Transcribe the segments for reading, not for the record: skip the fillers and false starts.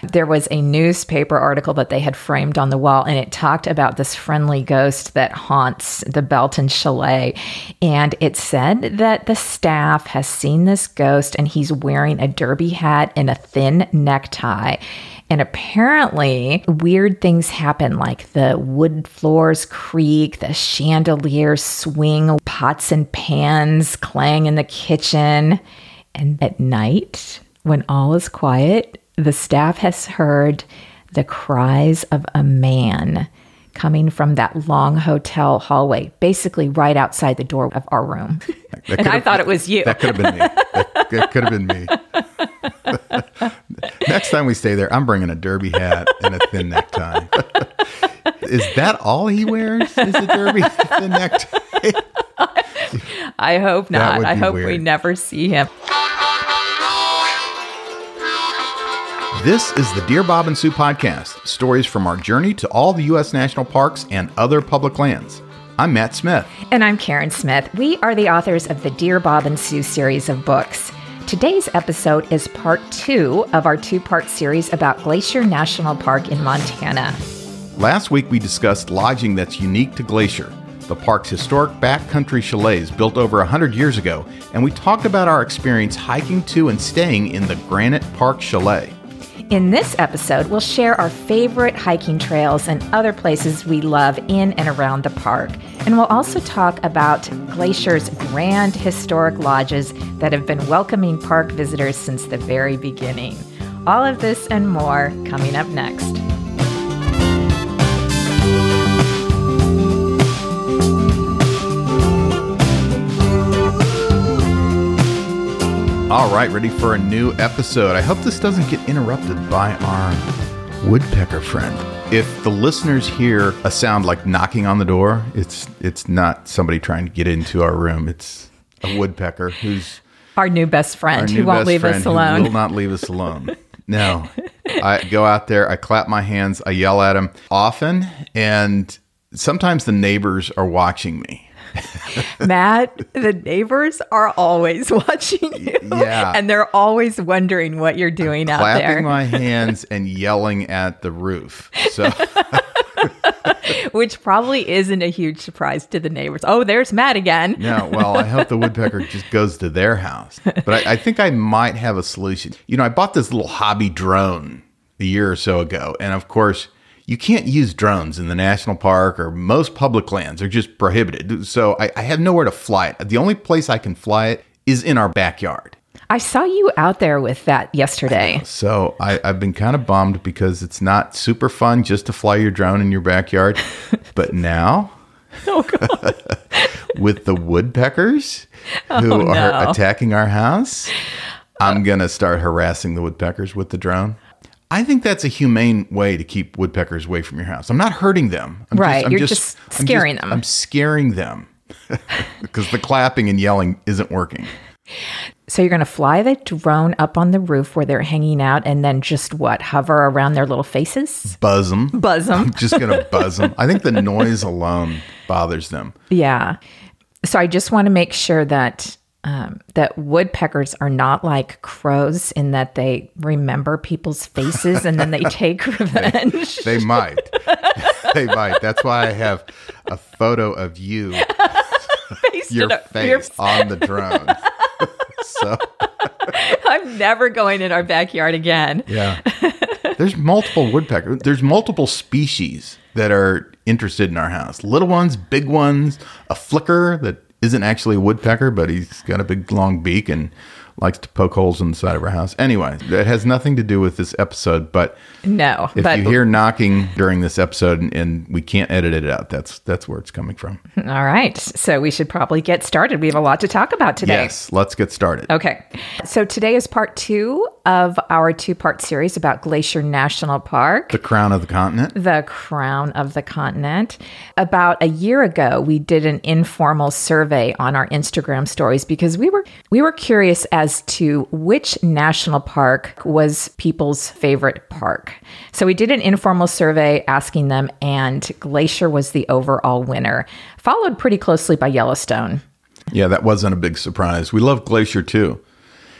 there was a newspaper article that they had framed on the wall, and it talked about this friendly ghost that haunts the Belton Chalet. And it said that the staff has seen this ghost, and he's wearing a derby hat and a thin necktie. And apparently, weird things happen, like the wood floors creak, the chandeliers swing, pots and pans clang in the kitchen. And at night, when all is quiet, the staff has heard the cries of a man coming from that long hotel hallway, basically right outside the door of our room. And I thought it was you. That could have been me. That could have been me. Next time we stay there, I'm bringing a derby hat and a thin necktie. Is that all he wears? Is a derby thin necktie? I hope not. I hope weird. we never see him. This is the Dear Bob and Sue podcast, stories from our journey to all the U.S. national parks and other public lands. I'm Matt Smith. And I'm Karen Smith. We are the authors of the Dear Bob and Sue series of books. Today's episode is part 2 of our 2-part series about Glacier National Park in Montana. Last week, we discussed lodging that's unique to Glacier, the park's historic backcountry chalets built over 100 years ago, and we talked about our experience hiking to and staying in the Granite Park Chalet. In this episode, we'll share our favorite hiking trails and other places we love in and around the park. And we'll also talk about Glacier's grand historic lodges that have been welcoming park visitors since the very beginning. All of this and more coming up next. All right, ready for a new episode. I hope this doesn't get interrupted by our woodpecker friend. If the listeners hear a sound like knocking on the door, it's not somebody trying to get into our room. It's a woodpecker who's our new best friend who won't leave us alone. Who will not leave us alone. No. I go out there, I clap my hands, I yell at him often, and sometimes the neighbors are watching me. Matt, the neighbors are always watching you. Yeah. And they're always wondering what you're doing out there. Clapping my hands and yelling at the roof. So, which probably isn't a huge surprise to the neighbors. Oh, there's Matt again. No, well, I hope the woodpecker just goes to their house. But I think I might have a solution. You know, I bought this little hobby drone a year or so ago. And of course, you can't use drones in the national park or most public lands. They're just prohibited. So I have nowhere to fly it. The only place I can fly it is in our backyard. I saw you out there with that yesterday. So I've been kind of bummed because it's not super fun just to fly your drone in your backyard. But now, oh God. with the woodpeckers who are attacking our house, I'm going to start harassing the woodpeckers with the drone. I think that's a humane way to keep woodpeckers away from your house. I'm not hurting them. You're just scaring them. I'm scaring them because the clapping and yelling isn't working. So you're going to fly the drone up on the roof where they're hanging out and then just what? Hover around their little faces? Buzz them. Buzz them. I'm just going to buzz them. I think the noise alone bothers them. Yeah. So I just want to make sure that that woodpeckers are not like crows in that they remember people's faces and then they take revenge. They might. They might. That's why I have a photo of you, your face on the drone. So I'm never going in our backyard again. Yeah. There's multiple woodpeckers. There's multiple species that are interested in our house. Little ones, big ones, a flicker that isn't actually a woodpecker, but he's got a big long beak and likes to poke holes in the side of our house. Anyway, that has nothing to do with this episode, but no. If you hear knocking during this episode and we can't edit it out, that's where it's coming from. All right. So we should probably get started. We have a lot to talk about today. Yes, let's get started. Okay. So today is part 2 of our 2-part series about Glacier National Park. The crown of the continent. The crown of the continent. About a year ago, we did an informal survey on our Instagram stories because we were curious as to which national park was people's favorite park. So we did an informal survey asking them, and Glacier was the overall winner, followed pretty closely by Yellowstone. Yeah, that wasn't a big surprise. We love Glacier too.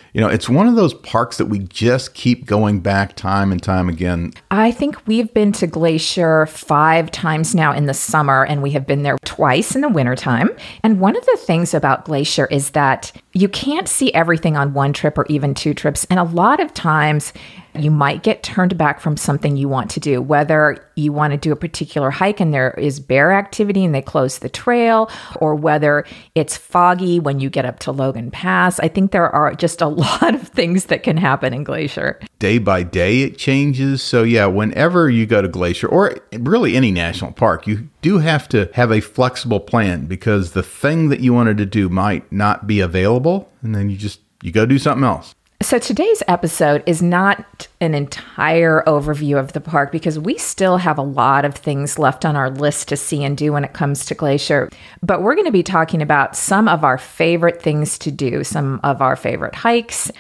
It's one of those parks that we just keep going back time and time again. I think we've been to Glacier 5 times now in the summer, and we have been there twice in the wintertime. And one of the things about Glacier is that you can't see everything on one trip or even 2 trips. And a lot of times you might get turned back from something you want to do, whether you want to do a particular hike and there is bear activity and they close the trail, or whether it's foggy when you get up to Logan Pass. I think there are just a lot of things that can happen in Glacier. Day by day it changes. So yeah, whenever you go to Glacier or really any national park, you do have to have a flexible plan because the thing that you wanted to do might not be available, and then you go do something else. So today's episode is not an entire overview of the park because we still have a lot of things left on our list to see and do when it comes to Glacier. But we're going to be talking about some of our favorite things to do, some of our favorite hikes,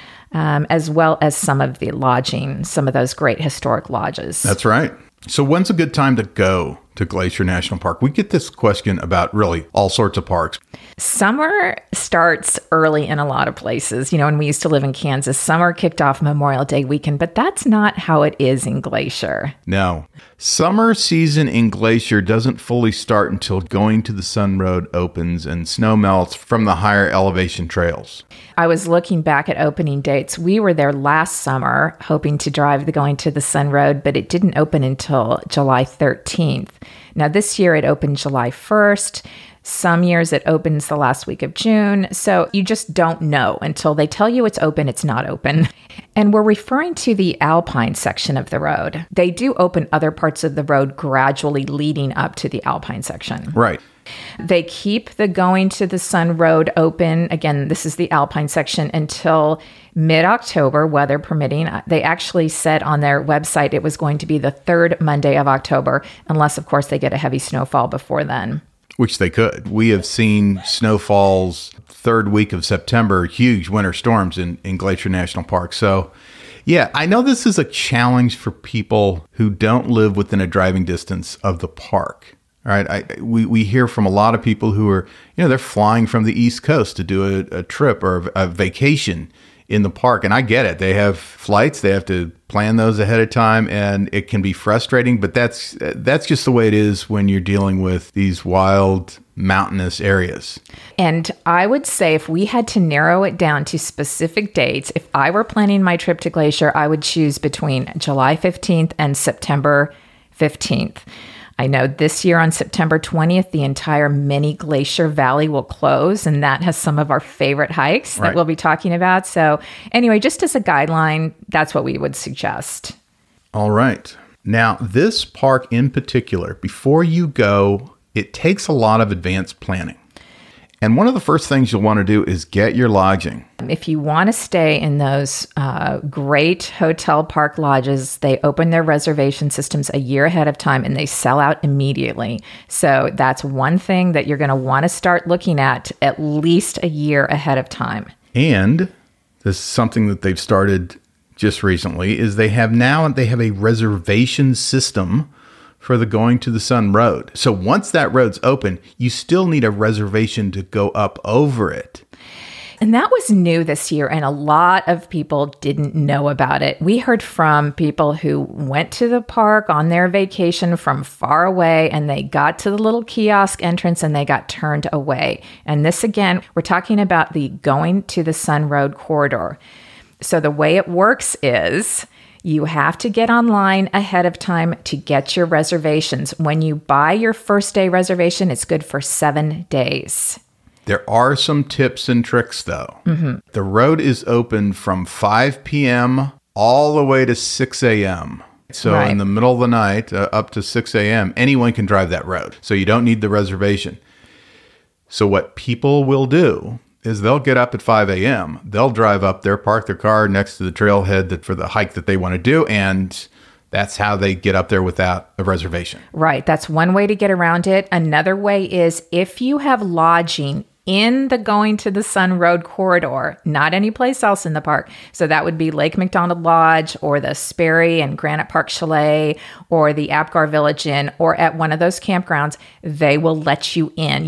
as well as some of the lodging, some of those great historic lodges. That's right. So when's a good time to go to Glacier National Park? We get this question about really all sorts of parks. Summer starts early in a lot of places. When we used to live in Kansas, summer kicked off Memorial Day weekend, but that's not how it is in Glacier. No. Summer season in Glacier doesn't fully start until Going to the Sun Road opens and snow melts from the higher elevation trails. I was looking back at opening dates. We were there last summer hoping to drive the Going to the Sun Road, but it didn't open until July 13th. Now, this year it opened July 1st. Some years it opens the last week of June. So you just don't know until they tell you it's open, it's not open. And we're referring to the Alpine section of the road. They do open other parts of the road gradually leading up to the Alpine section. Right. They keep the Going to the Sun Road open. Again, this is the Alpine section until mid-October, weather permitting. They actually said on their website it was going to be the 3rd Monday of October, unless, of course, they get a heavy snowfall before then. Which they could. We have seen snowfalls 3rd week of September, huge winter storms in Glacier National Park. So, yeah, I know this is a challenge for people who don't live within a driving distance of the park. All right, we hear from a lot of people who are, they're flying from the East Coast to do a trip or a vacation in the park. And I get it. They have flights. They have to plan those ahead of time. And it can be frustrating. But that's just the way it is when you're dealing with these wild mountainous areas. And I would say if we had to narrow it down to specific dates, if I were planning my trip to Glacier, I would choose between July 15th and September 15th. I know this year on September 20th, the entire mini Glacier Valley will close, and that has some of our favorite hikes that we'll be talking about. So anyway, just as a guideline, that's what we would suggest. All right. Now, this park in particular, before you go, it takes a lot of advanced planning. And one of the first things you'll want to do is get your lodging. If you want to stay in those great hotel park lodges, they open their reservation systems a year ahead of time and they sell out immediately. So that's one thing that you're going to want to start looking at least a year ahead of time. And this is something that they've started just recently, is they have a reservation system for the Going to the Sun Road. So once that road's open, you still need a reservation to go up over it. And that was new this year, and a lot of people didn't know about it. We heard from people who went to the park on their vacation from far away, and they got to the little kiosk entrance and they got turned away. And this, again, we're talking about the Going to the Sun Road corridor. So the way it works is you have to get online ahead of time to get your reservations. When you buy your first day reservation, it's good for 7 days. There are some tips and tricks, though. Mm-hmm. The road is open from 5 p.m. all the way to 6 a.m. So in the middle of the night, up to 6 a.m., anyone can drive that road. So you don't need the reservation. So what people will do is they'll get up at 5 a.m. They'll drive up there, park their car next to the trailhead for the hike that they want to do, and that's how they get up there without a reservation. Right. That's one way to get around it. Another way is if you have lodging in the Going to the Sun Road corridor, not any place else in the park. So that would be Lake McDonald Lodge or the Sperry and Granite Park Chalet or the Apgar Village Inn or at one of those campgrounds, they will let you in.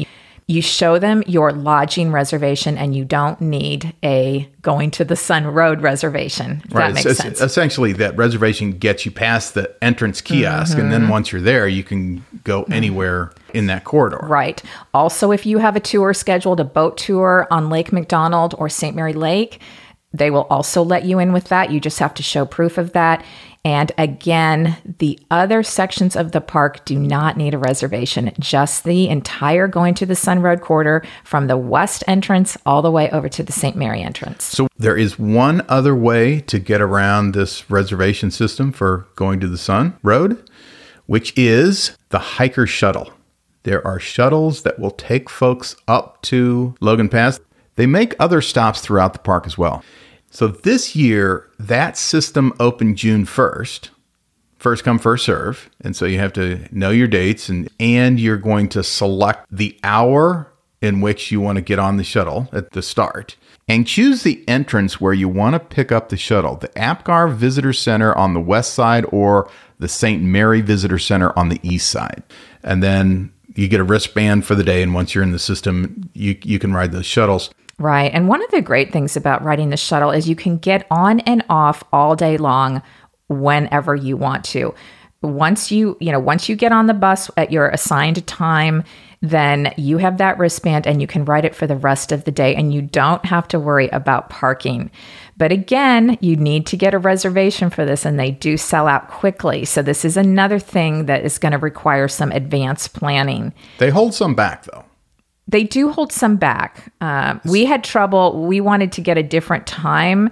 You show them your lodging reservation, and you don't need a going to the Sun Road reservation. If that makes sense. Essentially, that reservation gets you past the entrance kiosk, and then once you're there, you can go anywhere in that corridor. Right. Also, if you have a tour scheduled, a boat tour on Lake McDonald or St. Mary Lake, they will also let you in with that. You just have to show proof of that. And again, the other sections of the park do not need a reservation, just the entire going to the Sun Road corridor from the west entrance all the way over to the St. Mary entrance. So there is one other way to get around this reservation system for going to the Sun Road, which is the hiker shuttle. There are shuttles that will take folks up to Logan Pass. They make other stops throughout the park as well. So this year, that system opened June 1st. First come, first serve. And so you have to know your dates, and you're going to select the hour in which you want to get on the shuttle at the start. And choose the entrance where you want to pick up the shuttle. The Apgar Visitor Center on the west side or the St. Mary Visitor Center on the east side. And then you get a wristband for the day. And once you're in the system, you can ride those shuttles. Right. And one of the great things about riding the shuttle is you can get on and off all day long whenever you want to. Once you get on the bus at your assigned time, then you have that wristband and you can ride it for the rest of the day, and you don't have to worry about parking. But again, you need to get a reservation for this, and they do sell out quickly. So this is another thing that is going to require some advanced planning. They hold some back, though. They do hold some back. We had trouble. We wanted to get a different time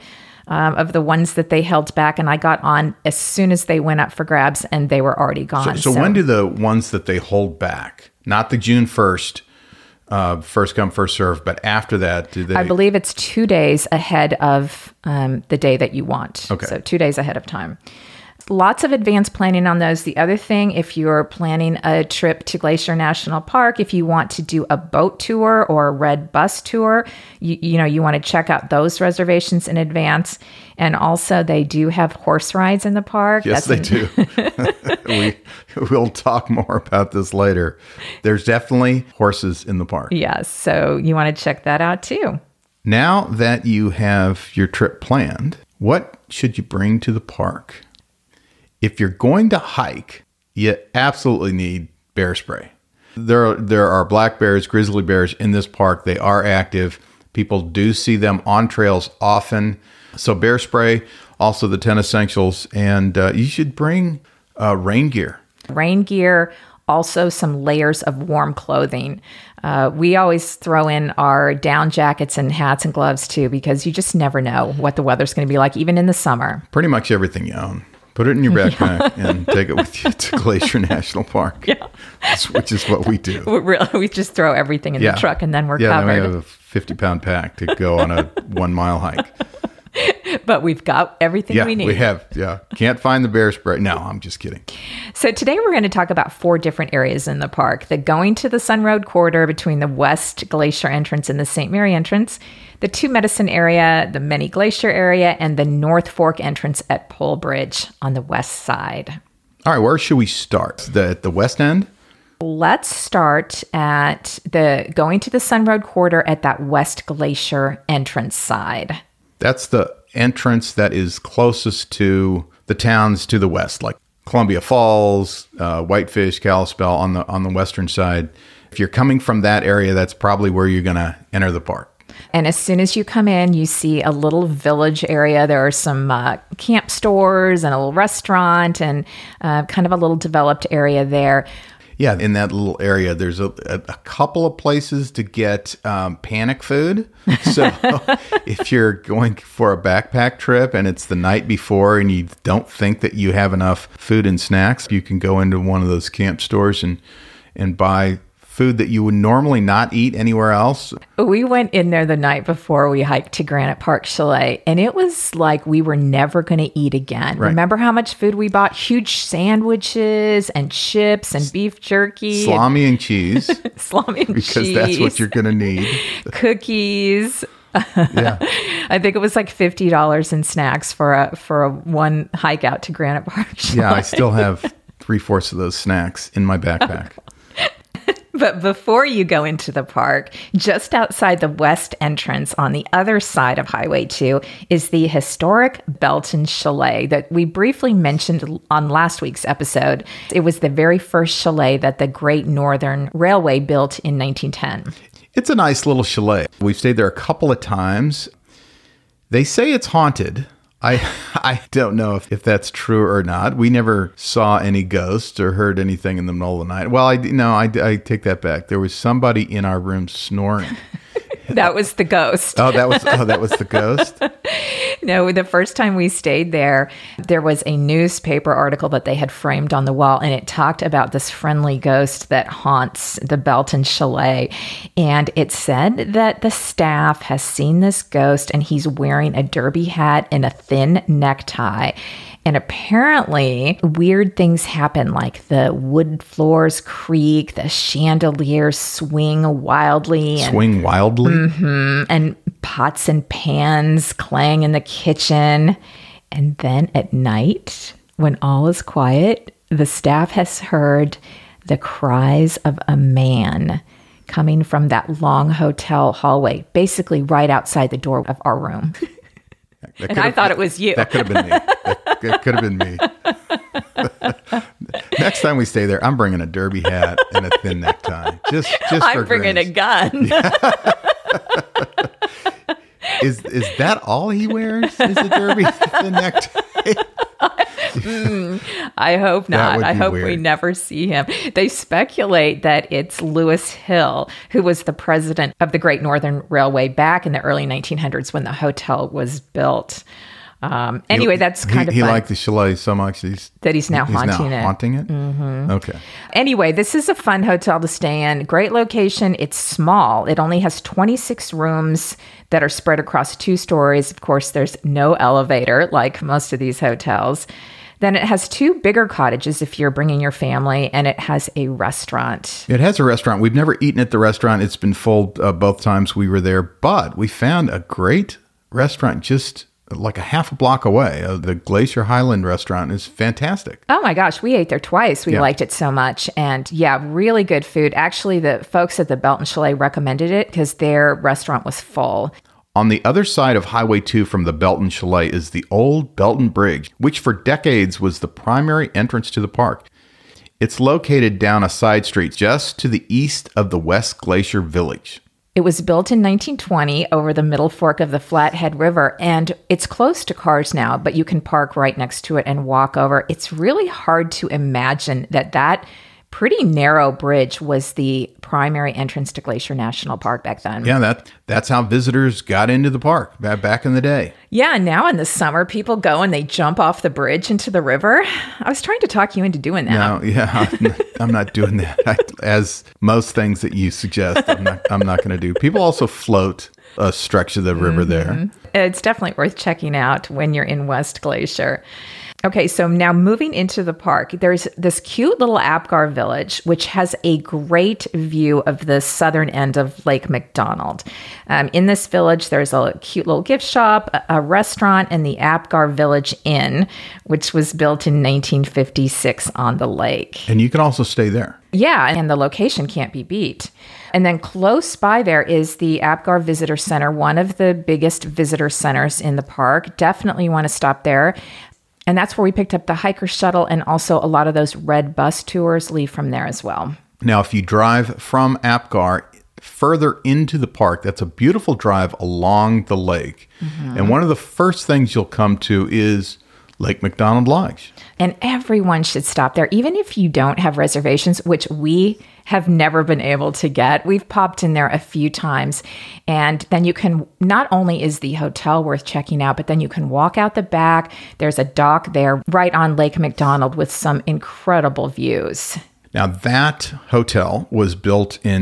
of the ones that they held back, and I got on as soon as they went up for grabs, and they were already gone. So when do the ones that they hold back, not the June 1st, first come, first serve, but after that, do they? I believe it's 2 days ahead of the day that you want. Okay. So 2 days ahead of time. Lots of advanced planning on those. The other thing, if you're planning a trip to Glacier National Park, if you want to do a boat tour or a red bus tour, you want to check out those reservations in advance. And also, they do have horse rides in the park. Yes, they do. We'll talk more about this later. There's definitely horses in the park. Yes, so you want to check that out too. Now that you have your trip planned, what should you bring to the park? If you're going to hike, you absolutely need bear spray. There are black bears, grizzly bears in this park. They are active. People do see them on trails often. So bear spray, also the 10 essentials, and you should bring rain gear. Rain gear, also some layers of warm clothing. We always throw in our down jackets and hats and gloves too, because you just never know what the weather's going to be like, even in the summer. Pretty much everything you own. Put it in your backpack and take it with you to Glacier National Park, which is what we do. We just throw everything in the truck and then we're covered. Yeah, then we have a 50-pound pack to go on a 1 mile hike. But we've got everything we need. We have. Yeah. Can't find the bear spray. No, I'm just kidding. So today we're going to talk about 4 different areas in the park. The going to the Sun Road corridor between the West Glacier entrance and the St. Mary entrance, the Two Medicine area, the Many Glacier area, and the North Fork entrance at Pole Bridge on the west side. All right, where should we start? At the west end? Let's start at the going to the Sun Road corridor at that West Glacier entrance side. That's the entrance that is closest to the towns to the west, like Columbia Falls, Whitefish, Kalispell on the western side. If you're coming from that area, that's probably where you're going to enter the park. And as soon as you come in, you see a little village area. There are some camp stores and a little restaurant and kind of a little developed area there. Yeah, in that little area, there's a couple of places to get panic food. So if you're going for a backpack trip and it's the night before and you don't think that you have enough food and snacks, you can go into one of those camp stores and buy food that you would normally not eat anywhere else. We went in there the night before we hiked to Granite Park Chalet, and it was like we were never going to eat again. Right. Remember how much food we bought? Huge sandwiches and chips and beef jerky. Salami and cheese. Salami and because cheese. Because that's what you're going to need. Cookies. Yeah. I think it was like $50 in snacks for a one hike out to Granite Park Chalet. Yeah, I still have 3/4 of those snacks in my backpack. But before you go into the park, just outside the west entrance on the other side of Highway 2 is the historic Belton Chalet that we briefly mentioned on last week's episode. It was the very first chalet that the Great Northern Railway built in 1910. It's a nice little chalet. We've stayed there a couple of times. They say it's haunted. I don't know if that's true or not. We never saw any ghosts or heard anything in the middle of the night. Well, I take that back. There was somebody in our room snoring. That was the ghost. That was the ghost? No, the first time we stayed there was a newspaper article that they had framed on the wall, and it talked about this friendly ghost that haunts the Belton Chalet. And it said that the staff has seen this ghost, and he's wearing a derby hat and a thin necktie. And apparently, weird things happen, like the wood floors creak, the chandeliers swing wildly. And pots and pans clang in the kitchen. And then at night, when all is quiet, the staff has heard the cries of a man coming from that long hotel hallway, basically right outside the door of our room. And I thought it was you. That could have been me. That could have been me. Next time we stay there, I'm bringing a derby hat and a thin necktie. Just I'm bringing a gun. Is that all he wears? Is a derby thin necktie? I hope not. I hope weird. we never see him. They speculate that it's Lewis Hill, who was the president of the Great Northern Railway back in the early 1900s when the hotel was built. Anyway, that's kind of he fun. liked the chalet so much that he's now haunting it. Haunting it? Mm-hmm. Okay. Anyway, this is a fun hotel to stay in. Great location. It's small. It only has 26 rooms that are spread across 2 stories. Of course, there's no elevator like most of these hotels. Then it has 2 bigger cottages if you're bringing your family, and it has a restaurant. It has a restaurant. We've never eaten at the restaurant. It's been full both times we were there, but we found a great restaurant just like a half a block away. The Glacier Highland restaurant is fantastic. Oh my gosh, we ate there twice. We liked it so much. And yeah, really good food. Actually, the folks at the Belton Chalet recommended it because their restaurant was full. On the other side of Highway 2 from the Belton Chalet is the old Belton Bridge, which for decades was the primary entrance to the park. It's located down a side street just to the east of the West Glacier Village. It was built in 1920 over the middle fork of the Flathead River, and it's close to cars now, but you can park right next to it and walk over. It's really hard to imagine that pretty narrow bridge was the primary entrance to Glacier National Park back then. Yeah, that's how visitors got into the park back in the day. Yeah, now in the summer, people go and they jump off the bridge into the river. I was trying to talk you into doing that. No, yeah, I'm not doing that. As most things that you suggest, I'm not going to do. People also float a stretch of the river there. It's definitely worth checking out when you're in West Glacier. Okay, so now moving into the park, there's this cute little Apgar Village, which has a great view of the southern end of Lake McDonald. In this village, there's a cute little gift shop, a restaurant, and the Apgar Village Inn, which was built in 1956 on the lake. And you can also stay there. Yeah, and the location can't be beat. And then close by there is the Apgar Visitor Center, one of the biggest visitor centers in the park. Definitely want to stop there. And that's where we picked up the hiker shuttle, and also a lot of those red bus tours leave from there as well. Now, if you drive from Apgar further into the park, that's a beautiful drive along the lake. Mm-hmm. And one of the first things you'll come to is Lake McDonald Lodge. And everyone should stop there, even if you don't have reservations, which we have never been able to get. We've popped in there a few times, and then you can, not only is the hotel worth checking out, but then you can walk out the back. There's a dock there right on Lake McDonald with some incredible views. Now, that hotel was built in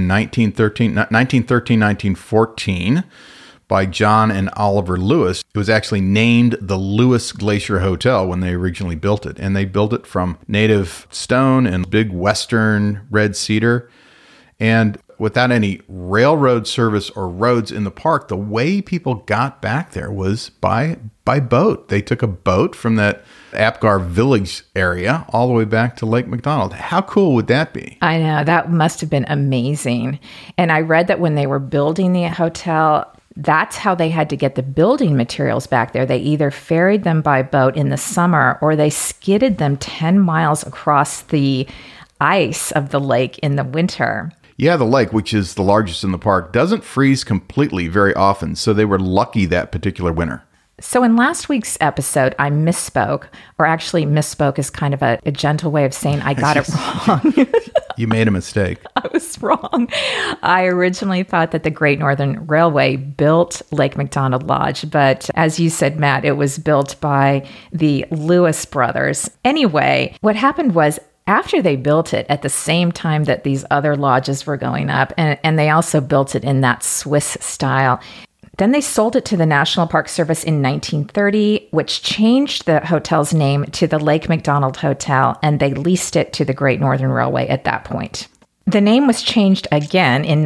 1914 by John and Oliver Lewis. It was actually named the Lewis Glacier Hotel when they originally built it. And they built it from native stone and big western red cedar. And without any railroad service or roads in the park, the way people got back there was by boat. They took a boat from that Apgar Village area all the way back to Lake McDonald. How cool would that be? I know, that must have been amazing. And I read that when they were building the hotel, that's how they had to get the building materials back there. They either ferried them by boat in the summer or they skidded them 10 miles across the ice of the lake in the winter. Yeah, the lake, which is the largest in the park, doesn't freeze completely very often, so they were lucky that particular winter. So in last week's episode, I misspoke, or actually misspoke is kind of a gentle way of saying I got it wrong. You made a mistake. I was wrong. I originally thought that the Great Northern Railway built Lake McDonald Lodge, but as you said, Matt, it was built by the Lewis brothers. Anyway, what happened was after they built it at the same time that these other lodges were going up, and they also built it in that Swiss style, then they sold it to the National Park Service in 1930, which changed the hotel's name to the Lake McDonald Hotel, and they leased it to the Great Northern Railway at that point. The name was changed again in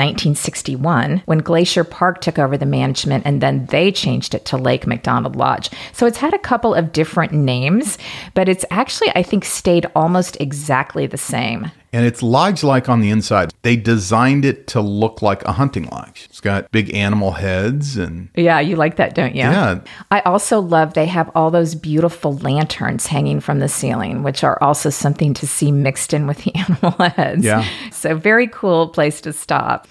1961 when Glacier Park took over the management, and then they changed it to Lake McDonald Lodge. So it's had a couple of different names, but it's actually, I think, stayed almost exactly the same. And it's lodge-like on the inside. They designed it to look like a hunting lodge. It's got big animal heads and... Yeah, you like that, don't you? Yeah. I also love they have all those beautiful lanterns hanging from the ceiling, which are also something to see mixed in with the animal heads. Yeah. So very cool place to stop.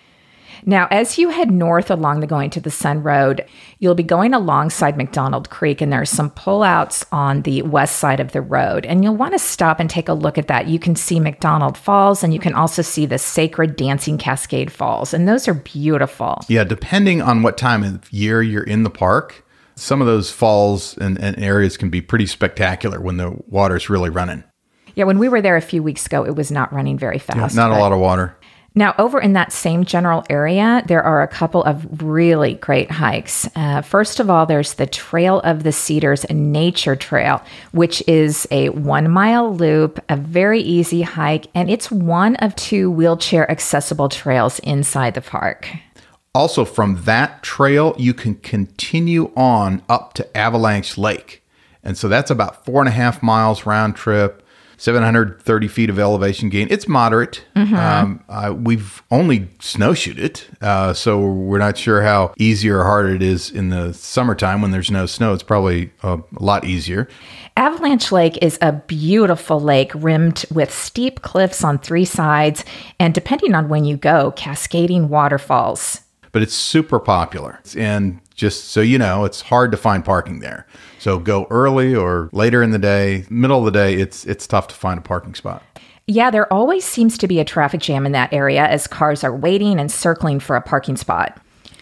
Now, as you head north along the Going to the Sun Road, you'll be going alongside McDonald Creek, and there are some pullouts on the west side of the road. And you'll want to stop and take a look at that. You can see McDonald Falls, and you can also see the Sacred Dancing Cascade Falls. And those are beautiful. Yeah, depending on what time of year you're in the park, some of those falls and areas can be pretty spectacular when the water's really running. Yeah, when we were there a few weeks ago, it was not running very fast. Yeah, not a lot of water. Now, over in that same general area, there are a couple of really great hikes. First of all, there's the Trail of the Cedars Nature Trail, which is a 1-mile loop, a very easy hike, and it's one of 2 wheelchair accessible trails inside the park. Also, from that trail, you can continue on up to Avalanche Lake. And so that's about 4.5 miles round trip. 730 feet of elevation gain. It's moderate. Mm-hmm. We've only snowshoed it, so we're not sure how easy or hard it is in the summertime when there's no snow. It's probably a lot easier. Avalanche Lake is a beautiful lake rimmed with steep cliffs on 3 sides, and depending on when you go, cascading waterfalls. But it's super popular. And just so you know, it's hard to find parking there. So go early or later in the day, middle of the day, it's tough to find a parking spot. Yeah, there always seems to be a traffic jam in that area as cars are waiting and circling for a parking spot.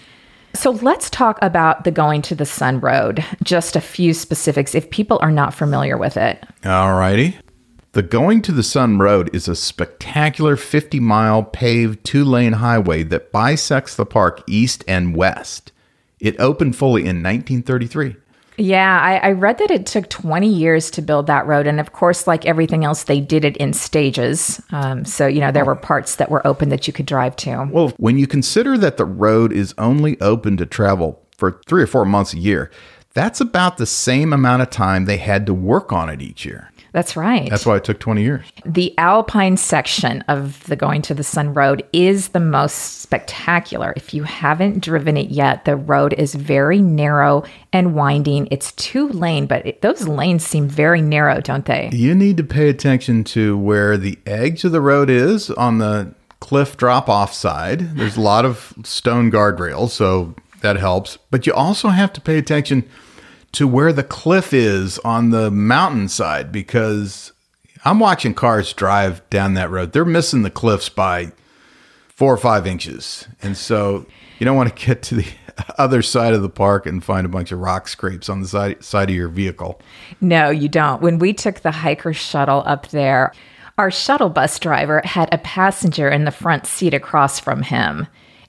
So let's talk about the Going to the Sun Road. Just a few specifics if people are not familiar with it. All righty. The Going to the Sun Road is a spectacular 50-mile paved 2-lane highway that bisects the park east and west. It opened fully in 1933. Yeah, I read that it took 20 years to build that road. And of course, like everything else, they did it in stages. So, there were parts that were open that you could drive to. Well, when you consider that the road is only open to travel for 3 or 4 months a year, that's about the same amount of time they had to work on it each year. That's right. That's why it took 20 years. The Alpine section of the Going to the Sun Road is the most spectacular. If you haven't driven it yet, the road is very narrow and winding. It's 2-lane, but those lanes seem very narrow, don't they? You need to pay attention to where the edge of the road is on the cliff drop-off side. There's a lot of stone guardrails, so that helps. But you also have to pay attention to where the cliff is on the mountainside, because I'm watching cars drive down that road. They're missing the cliffs by 4 or 5 inches. And so you don't want to get to the other side of the park and find a bunch of rock scrapes on the side of your vehicle. No, you don't. When we took the hiker shuttle up there, our shuttle bus driver had a passenger in the front seat across from him.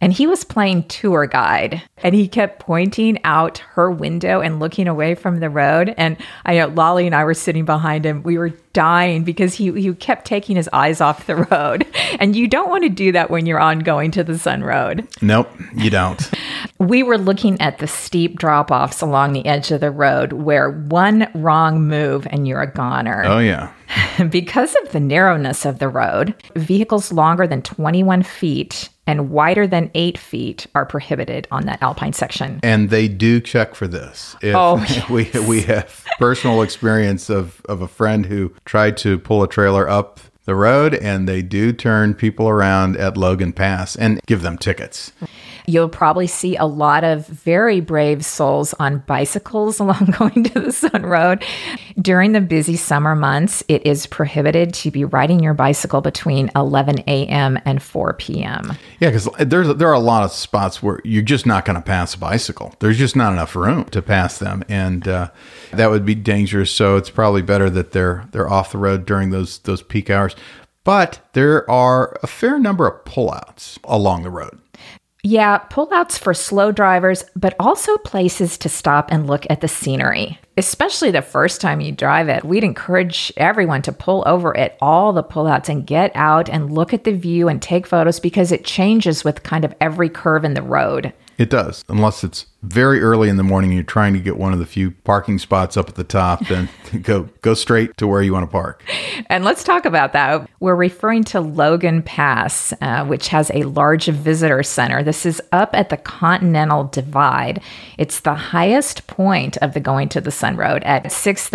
and he was playing tour guide, and he kept pointing out her window and looking away from the road. And I know Lolly and I were sitting behind him. We were dying because he kept taking his eyes off the road. And you don't want to do that when you're on Going to the Sun Road. Nope, you don't. We were looking at the steep drop-offs along the edge of the road where one wrong move and you're a goner. Oh, yeah. Because of the narrowness of the road, vehicles longer than 21 feet and wider than 8 feet are prohibited on that Alpine section. And they do check for this. Yes. We have personal experience of a friend who tried to pull a trailer up the road, and they do turn people around at Logan Pass and give them tickets. You'll probably see a lot of very brave souls on bicycles along Going to the Sun Road. During the busy summer months, it is prohibited to be riding your bicycle between 11 a.m. and 4 p.m. Yeah, because there are a lot of spots where you're just not going to pass a bicycle. There's just not enough room to pass them, and that would be dangerous. So it's probably better that they're off the road during those peak hours. But there are a fair number of pullouts along the road. Yeah, pullouts for slow drivers, but also places to stop and look at the scenery. Especially the first time you drive it, we'd encourage everyone to pull over at all the pullouts and get out and look at the view and take photos because it changes with kind of every curve in the road. It does, unless it's very early in the morning and you're trying to get one of the few parking spots up at the top, then go straight to where you want to park. And let's talk about that. We're referring to Logan Pass, which has a large visitor center. This is up at the Continental Divide. It's the highest point of the Going to the Sun Road at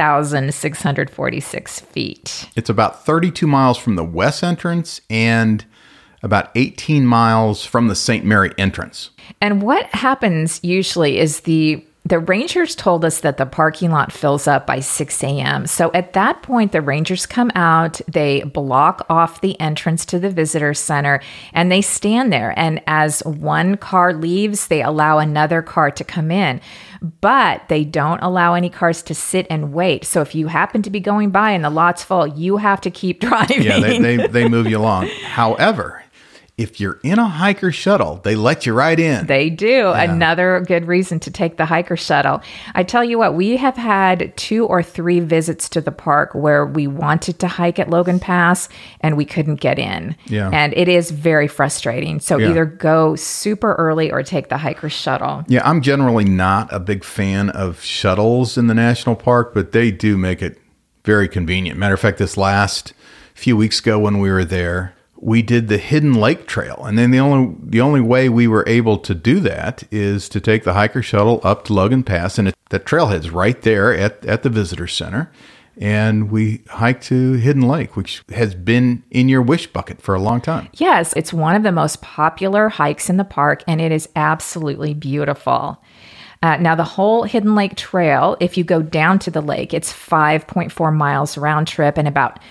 6,646 feet. It's about 32 miles from the west entrance and about 18 miles from the St. Mary entrance. And what happens usually is the rangers told us that the parking lot fills up by 6 a.m. So at that point, the rangers come out, they block off the entrance to the visitor center, and they stand there. And as one car leaves, they allow another car to come in. But they don't allow any cars to sit and wait. So if you happen to be going by and the lot's full, you have to keep driving. Yeah, they move you along. However, if you're in a hiker shuttle, they let you right in. They do. Yeah. Another good reason to take the hiker shuttle. I tell you what, we have had 2 or 3 visits to the park where we wanted to hike at Logan Pass and we couldn't get in. Yeah. And it is very frustrating. So either go super early or take the hiker shuttle. Yeah, I'm generally not a big fan of shuttles in the national park, but they do make it very convenient. Matter of fact, this last few weeks ago when we were there, we did the Hidden Lake Trail. And then the only way we were able to do that is to take the hiker shuttle up to Logan Pass. And the trailhead's right there at the visitor center. And we hiked to Hidden Lake, which has been in your wish bucket for a long time. Yes, it's one of the most popular hikes in the park, and it is absolutely beautiful. Now, the whole Hidden Lake Trail, if you go down to the lake, it's 5.4 miles round trip and about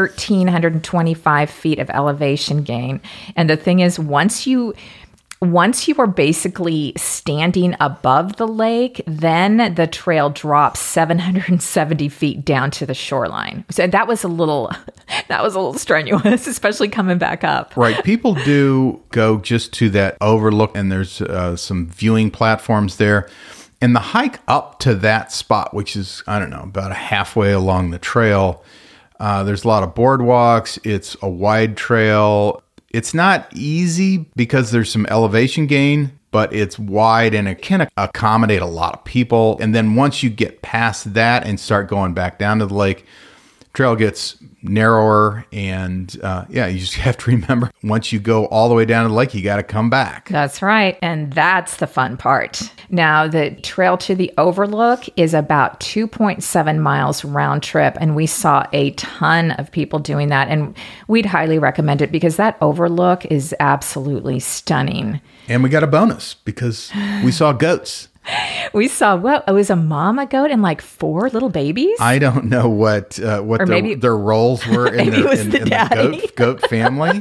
1,325 feet of elevation gain. And the thing is, once you are basically standing above the lake, then the trail drops 770 feet down to the shoreline. So that was a little strenuous, especially coming back up. Right. People do go just to that overlook, and there's some viewing platforms there. And the hike up to that spot, which is, I don't know, about halfway along the trail, there's a lot of boardwalks. It's a wide trail. It's not easy because there's some elevation gain, but it's wide and it can accommodate a lot of people. And then once you get past that and start going back down to the lake, trail gets narrower. And you just have to remember, once you go all the way down to the lake, you got to come back. That's right. And that's the fun part. Now, the trail to the overlook is about 2.7 miles round trip. And we saw a ton of people doing that. And we'd highly recommend it because that overlook is absolutely stunning. And we got a bonus because we saw goats. We saw, it was a mama goat and like 4 little babies? I don't know what their roles were in the goat family.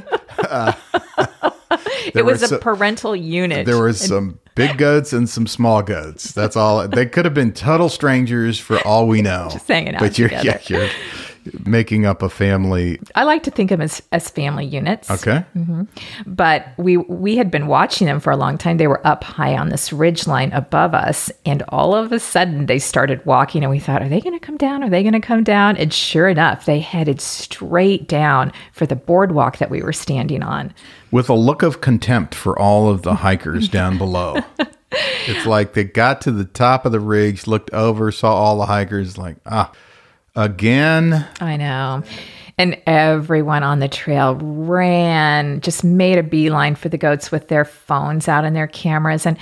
It was a parental unit. There was some big goats and some small goats. That's all. They could have been total strangers for all we know. Just hanging out together. making up a family. I like to think of them as family units. Okay. But we had been watching them for a long time. They were up high on this ridge line above us. And all of a sudden they started walking and we thought, are they going to come down? Are they going to come down? And sure enough, they headed straight down for the boardwalk that we were standing on. With a look of contempt for all of the hikers down below. It's like they got to the top of the ridge, looked over, saw all the hikers, like, again. I know. And everyone on the trail ran, just made a beeline for the goats with their phones out and their cameras. And,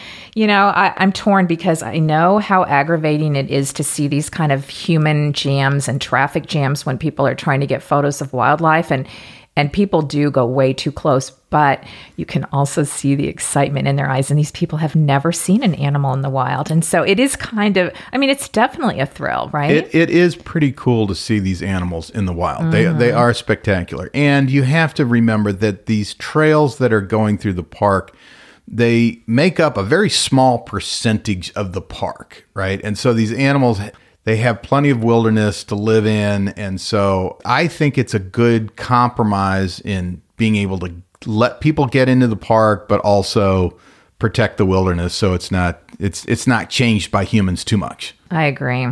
I'm torn because I know how aggravating it is to see these kind of human jams and traffic jams when people are trying to get photos of wildlife. And people do go way too close, but you can also see the excitement in their eyes. And these people have never seen an animal in the wild. And so it is it's definitely a thrill, right? It is pretty cool to see these animals in the wild. They are spectacular. And you have to remember that these trails that are going through the park, they make up a very small percentage of the park, right? And so these animals, they have plenty of wilderness to live in. And so I think it's a good compromise in being able to let people get into the park, but also protect the wilderness so it's not changed by humans too much. I agree.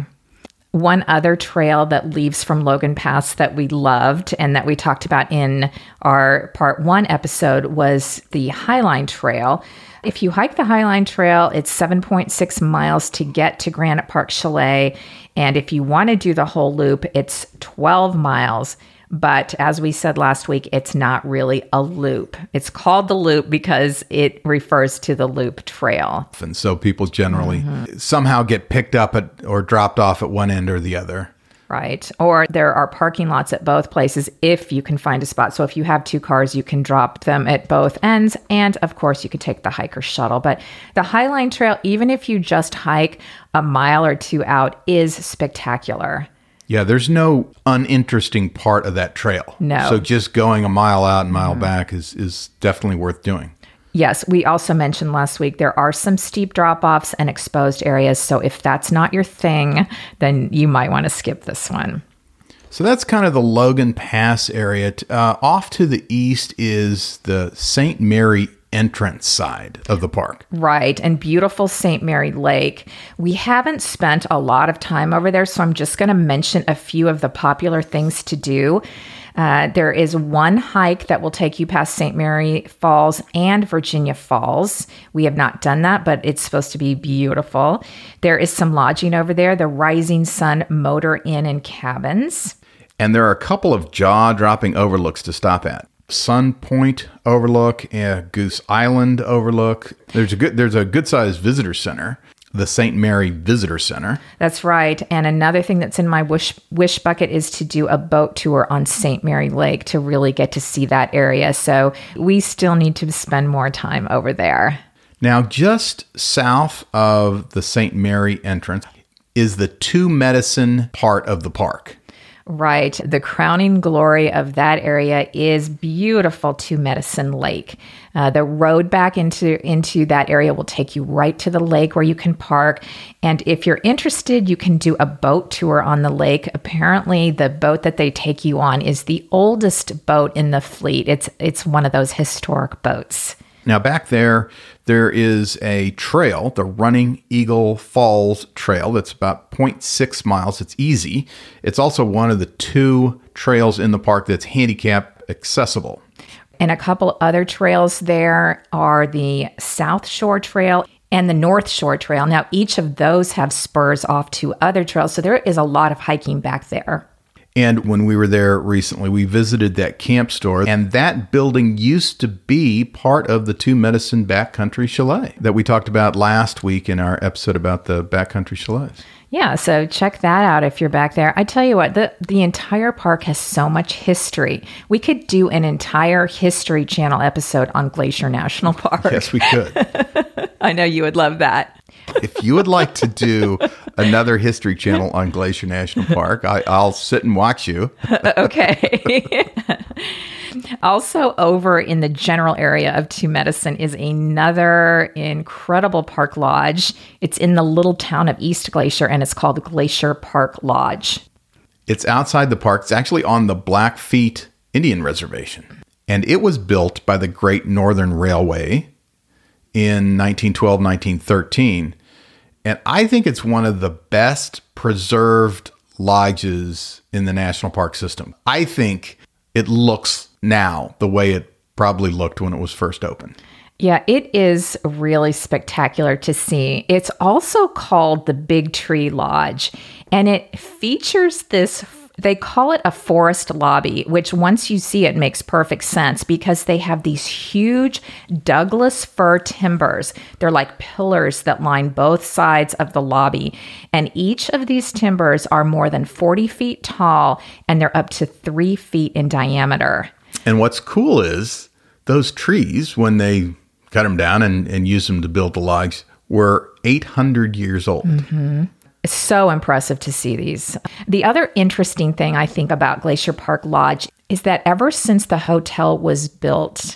One other trail that leaves from Logan Pass that we loved and that we talked about in our part 1 episode was the Highline Trail. If you hike the Highline Trail, it's 7.6 miles to get to Granite Park Chalet. And if you want to do the whole loop, it's 12 miles. But as we said last week, it's not really a loop. It's called the loop because it refers to the loop trail. And so people generally somehow get picked up or dropped off at one end or the other. Right. Or there are parking lots at both places if you can find a spot. So if you have 2 cars, you can drop them at both ends. And of course, you could take the hiker shuttle. But the Highline Trail, even if you just hike a mile or 2 out, is spectacular. Yeah, there's no uninteresting part of that trail. No. So just going a mile out and a mile back is definitely worth doing. Yes, we also mentioned last week there are some steep drop-offs and exposed areas. So if that's not your thing, then you might want to skip this one. So that's kind of the Logan Pass area. Off to the east is the St. Mary entrance side of the park. Right, and beautiful St. Mary Lake. We haven't spent a lot of time over there, so I'm just going to mention a few of the popular things to do. There is one hike that will take you past St. Mary Falls and Virginia Falls. We have not done that, but it's supposed to be beautiful. There is some lodging over there, the Rising Sun Motor Inn and Cabins. And there are a couple of jaw-dropping overlooks to stop at. Sun Point Overlook and Goose Island Overlook. There's a good-sized visitor center, the St. Mary Visitor Center. That's right. And another thing that's in my wish bucket is to do a boat tour on St. Mary Lake to really get to see that area. So we still need to spend more time over there. Now, just south of the St. Mary entrance is the Two Medicine part of the park. Right. The crowning glory of that area is beautiful Two Medicine Lake. The road back into that area will take you right to the lake where you can park. And if you're interested, you can do a boat tour on the lake. Apparently, the boat that they take you on is the oldest boat in the fleet. It's one of those historic boats. Now, back there is a trail, the Running Eagle Falls Trail, that's about 0.6 miles. It's easy. It's also one of the 2 trails in the park that's handicap accessible. And a couple other trails there are the South Shore Trail and the North Shore Trail. Now, each of those have spurs off to other trails, so there is a lot of hiking back there. And when we were there recently, we visited that camp store, and that building used to be part of the Two Medicine Backcountry Chalet that we talked about last week in our episode about the backcountry chalets. Yeah, so check that out if you're back there. I tell you what, the entire park has so much history. We could do an entire History Channel episode on Glacier National Park. Yes, we could. I know you would love that. If you would like to do another History Channel on Glacier National Park, I'll sit and watch you. Okay. Also over in the general area of Two Medicine is another incredible park lodge. It's in the little town of East Glacier, and it's called Glacier Park Lodge. It's outside the park. It's actually on the Blackfeet Indian Reservation. And it was built by the Great Northern Railway in 1912, 1913. And I think it's one of the best preserved lodges in the national park system. I think it looks now the way it probably looked when it was first opened. Yeah, it is really spectacular to see. It's also called the Big Tree Lodge, and it features this, they call it a forest lobby, which once you see it makes perfect sense because they have these huge Douglas fir timbers. They're like pillars that line both sides of the lobby, and each of these timbers are more than 40 feet tall, and they're up to 3 feet in diameter. And what's cool is those trees, when they cut them down and used them to build the lodge, were 800 years old. Mm-hmm. It's so impressive to see these. The other interesting thing I think about Glacier Park Lodge is that ever since the hotel was built,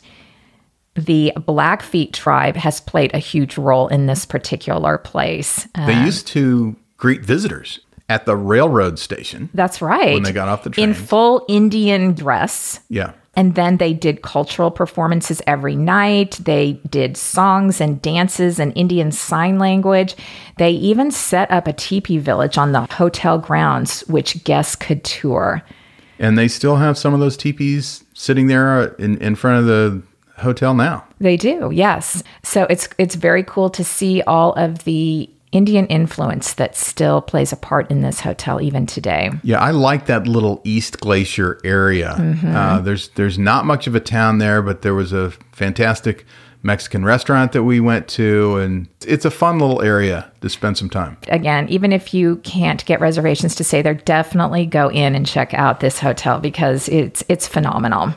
the Blackfeet tribe has played a huge role in this particular place. They used to greet visitors at the railroad station. That's right. When they got off the train. In full Indian dress. Yeah. And then they did cultural performances every night. They did songs and dances and Indian Sign Language. They even set up a teepee village on the hotel grounds, which guests could tour. And they still have some of those teepees sitting there in front of the hotel now. They do, yes. So it's very cool to see all of the Indian influence that still plays a part in this hotel even today. Yeah, I like that little East Glacier area. Mm-hmm. There's not much of a town there, but there was a fantastic Mexican restaurant that we went to, and it's a fun little area to spend some time. Again, even if you can't get reservations to stay there, definitely go in and check out this hotel because it's phenomenal.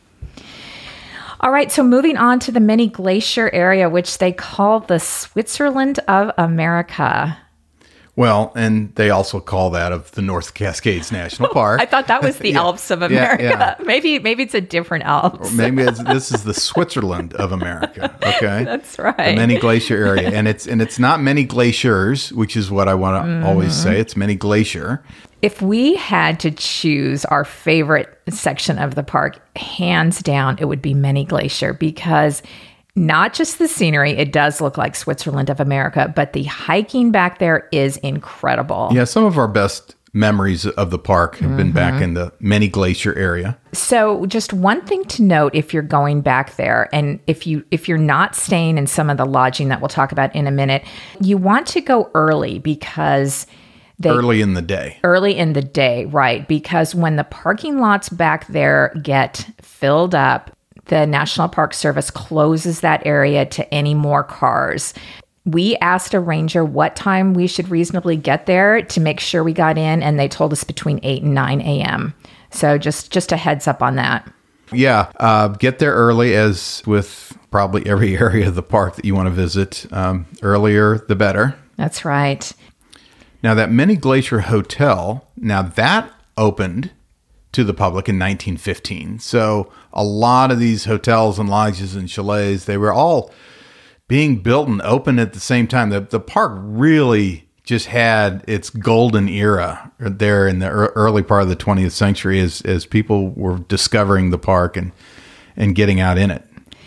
All right, so moving on to the mini glacier area, which they call the Switzerland of America. Well, and they also call that of the North Cascades National Park. I thought that was the Alps of America. Yeah. Maybe it's a different Alps. Or maybe this is the Switzerland of America. Okay, that's right. The many glacier area, and it's not many glaciers, which is what I want to always say. It's many glacier. If we had to choose our favorite section of the park, hands down, it would be Many Glacier because not just the scenery, it does look like Switzerland of America, but the hiking back there is incredible. Yeah, some of our best memories of the park have been back in the Many Glacier area. So just one thing to note if you're going back there, and if you're not staying in some of the lodging that we'll talk about in a minute, you want to go early because... Early in the day, right. Because when the parking lots back there get filled up, the National Park Service closes that area to any more cars. We asked a ranger what time we should reasonably get there to make sure we got in, and they told us between 8 and 9 a.m. So just a heads up on that. Yeah, get there early, as with probably every area of the park that you want to visit. Earlier, the better. That's right. Now, that Many Glacier Hotel, that opened to the public in 1915. So a lot of these hotels and lodges and chalets, they were all being built and open at the same time. The park really just had its golden era there in the early part of the 20th century as people were discovering the park and getting out in it.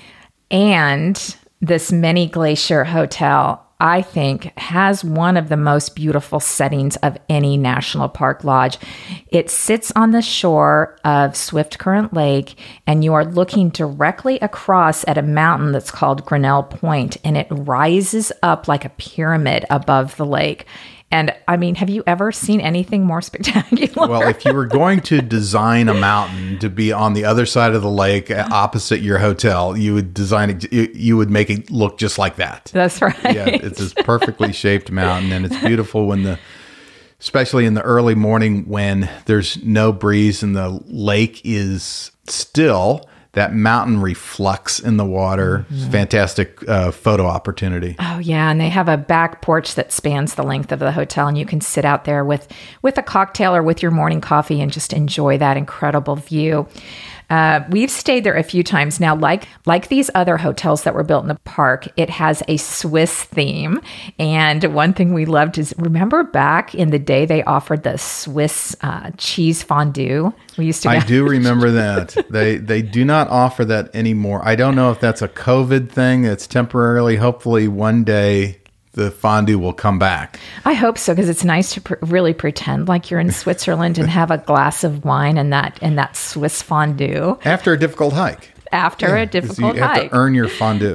And this Many Glacier Hotel, I think, has one of the most beautiful settings of any national park lodge. It sits on the shore of Swift Current Lake, and you are looking directly across at a mountain that's called Grinnell Point, and it rises up like a pyramid above the lake. And I mean, have you ever seen anything more spectacular? Well, if you were going to design a mountain to be on the other side of the lake opposite your hotel, you would design it, you would make it look just like that. That's right. Yeah, it's this perfectly shaped mountain, and it's beautiful especially in the early morning when there's no breeze and the lake is still. That mountain reflects in the water. Mm-hmm. Fantastic photo opportunity. Oh, yeah. And they have a back porch that spans the length of the hotel. And you can sit out there with a cocktail or with your morning coffee and just enjoy that incredible view. We've stayed there a few times now. Like these other hotels that were built in the park, it has a Swiss theme. And one thing we loved is, remember back in the day, they offered the Swiss cheese fondue. We used to. I do remember that. They do not offer that anymore. I don't know if that's a COVID thing. It's temporarily. Hopefully, one day the fondue will come back. I hope so, because it's nice to really pretend like you're in Switzerland and have a glass of wine and that Swiss fondue After a difficult hike. After a difficult you have hike. to earn your fondue.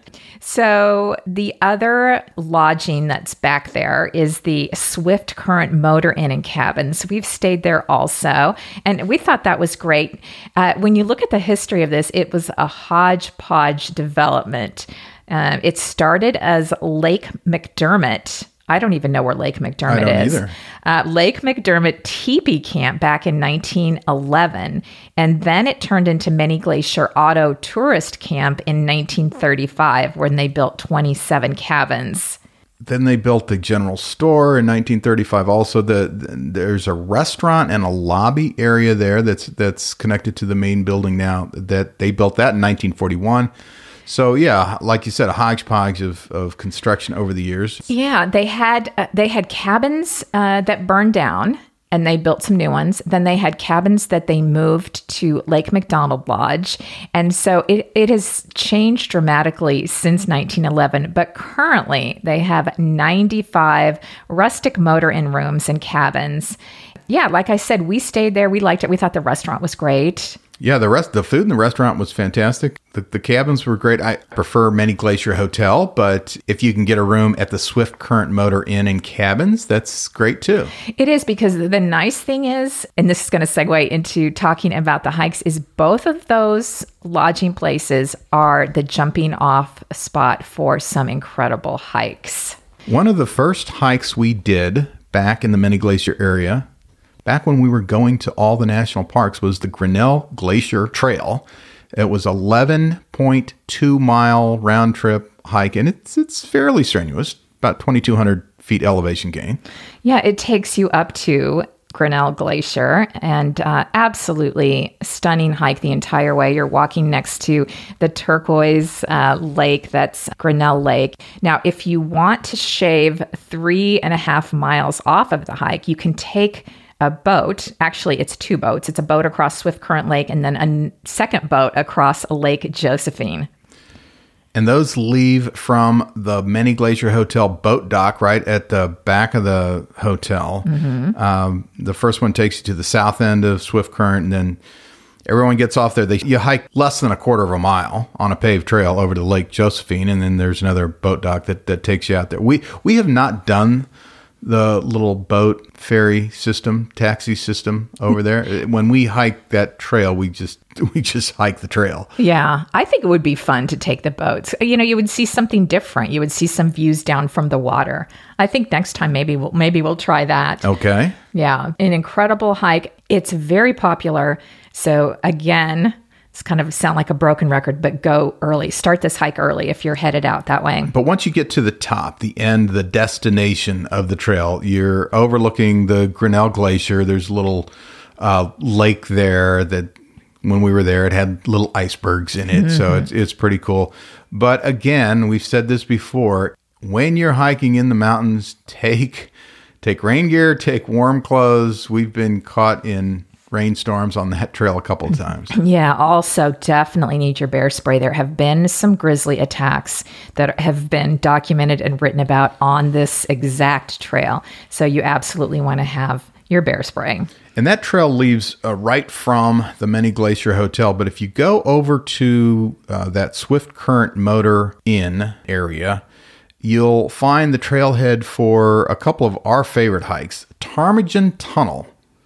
So the other lodging that's back there is the Swift Current Motor Inn and Cabins. We've stayed there also, and we thought that was great. When you look at the history of this, it was a hodgepodge development. It started as Lake McDermott. I don't even know where Lake McDermott is. Either. Lake McDermott Teepee Camp back in 1911. And then it turned into Many Glacier Auto Tourist Camp in 1935, when they built 27 cabins. Then they built the general store in 1935. Also, there's a restaurant and a lobby area there that's connected to the main building now. That they built that in 1941. So yeah, like you said, a hodgepodge of construction over the years. Yeah, they had cabins that burned down, and they built some new ones. Then they had cabins that they moved to Lake McDonald Lodge, and so it has changed dramatically since 1911. But currently, they have 95 rustic motor inn rooms and cabins. Yeah, like I said, we stayed there. We liked it. We thought the restaurant was great. Yeah, the food in the restaurant was fantastic. The cabins were great. I prefer Many Glacier Hotel, but if you can get a room at the Swift Current Motor Inn and Cabins, that's great too. It is, because the nice thing is, and this is going to segue into talking about the hikes, is both of those lodging places are the jumping off spot for some incredible hikes. One of the first hikes we did back in the Many Glacier area, back when we were going to all the national parks, was the Grinnell Glacier Trail. It was 11.2 mile round trip hike, and it's fairly strenuous, about 2,200 feet elevation gain. Yeah, it takes you up to Grinnell Glacier, and absolutely stunning hike the entire way. You're walking next to the turquoise lake, that's Grinnell Lake. Now, if you want to shave 3.5 miles off of the hike, you can take a boat. Actually, it's two boats. It's a boat across Swift Current Lake and then a second boat across Lake Josephine. And those leave from the Many Glacier Hotel boat dock right at the back of the hotel. Mm-hmm. The first one takes you to the south end of Swift Current, and then everyone gets off there. You hike less than 1/4 mile on a paved trail over to Lake Josephine, and then there's another boat dock that takes you out there. We have not done the little boat ferry system, taxi system over there. When we hike that trail, we just hike the trail. Yeah, I think it would be fun to take the boats. You would see something different. You would see some views down from the water. I think next time maybe we'll try that. Okay. Yeah, an incredible hike. It's very popular. So again, it's kind of sound like a broken record, but go early. Start this hike early if you're headed out that way. But once you get to the top, the end, the destination of the trail, you're overlooking the Grinnell Glacier. There's a little lake there that when we were there, it had little icebergs in it. Mm-hmm. So it's pretty cool. But again, we've said this before, when you're hiking in the mountains, take rain gear, take warm clothes. We've been caught in rainstorms on that trail a couple of times. Yeah, also definitely need your bear spray. There have been some grizzly attacks that have been documented and written about on this exact trail. So you absolutely want to have your bear spray. And that trail leaves right from the Many Glacier Hotel. But if you go over to that Swift Current Motor Inn area, you'll find the trailhead for a couple of our favorite hikes. Ptarmigan Tunnel